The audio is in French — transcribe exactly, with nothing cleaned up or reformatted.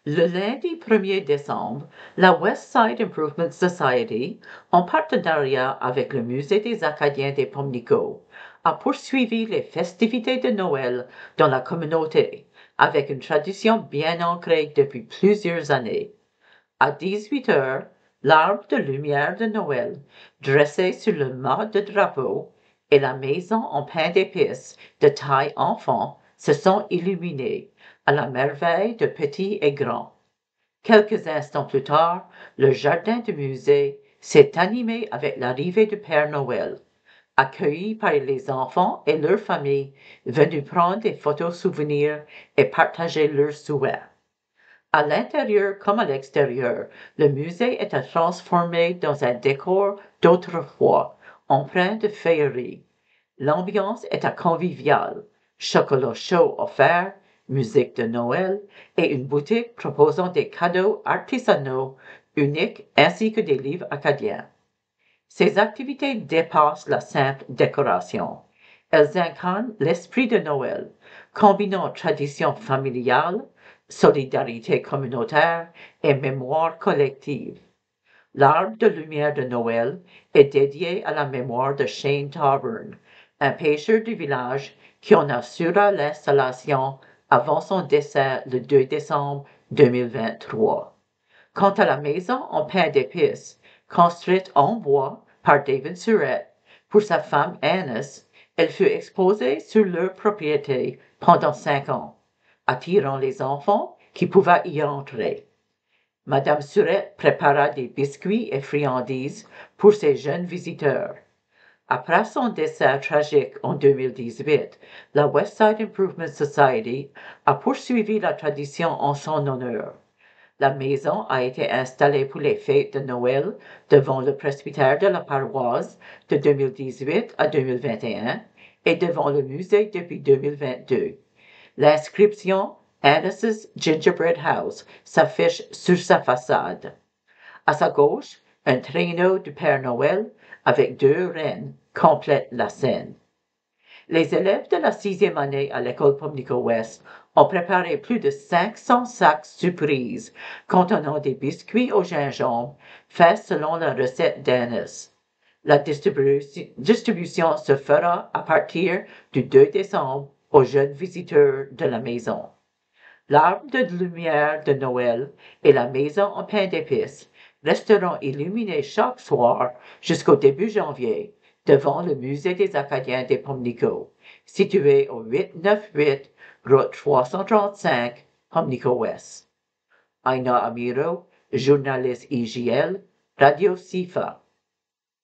Le lundi premier décembre, la West Side Improvement Society, en partenariat avec le Musée des Acadiens des Pamlico, a poursuivi les festivités de Noël dans la communauté avec une tradition bien ancrée depuis plusieurs années. À dix-huit heures, l'arbre de lumière de Noël, dressé sur le mât de drapeau, et la maison en pain d'épices de taille enfant se sont illuminés à la merveille de petits et grands. Quelques instants plus tard, le jardin du musée s'est animé avec l'arrivée du Père Noël, accueilli par les enfants et leurs familles venus prendre des photos souvenirs et partager leurs souhaits. À l'intérieur comme à l'extérieur, le musée était transformé dans un décor d'autrefois, empreint de féerie. L'ambiance était conviviale, chocolat chaud offert, musique de Noël et une boutique proposant des cadeaux artisanaux uniques ainsi que des livres acadiens. Ces activités dépassent la simple décoration. Elles incarnent l'esprit de Noël, combinant tradition familiale, solidarité communautaire et mémoire collective. L'arbre de lumière de Noël est dédié à la mémoire de Shane Tauburn, un pêcheur du village qui en assura l'installation avant son décès le deux décembre deux mille vingt-trois. Quant à la maison en pain d'épices, construite en bois par David Surette pour sa femme Annis, elle fut exposée sur leur propriété pendant cinq ans, attirant les enfants qui pouvaient y entrer. Madame Surette prépara des biscuits et friandises pour ses jeunes visiteurs. Après son décès tragique en deux mille dix-huit, la Westside Improvement Society a poursuivi la tradition en son honneur. La maison a été installée pour les fêtes de Noël devant le presbytère de la paroisse de deux mille dix-huit à deux mille vingt et un et devant le musée depuis deux mille vingt-deux. L'inscription Annis's Gingerbread House s'affiche sur sa façade. À sa gauche, un traîneau du Père Noël avec deux rennes complète la scène. Les élèves de la sixième année à l'école Pamlico Ouest ont préparé plus de cinq cents sacs surprises contenant des biscuits au gingembre faits selon la recette d'Annis. La distribu- distribution se fera à partir du deux décembre aux jeunes visiteurs de la maison. L'arbre de lumière de Noël et la maison en pain d'épices resteront illuminés chaque soir jusqu'au début janvier devant le musée des Acadiens des Pamlico, situé au huit cent quatre-vingt-huit route trois cent trente-cinq, Pamlico Ouest. Aina Amiro, journaliste I G L, Radio Sifa.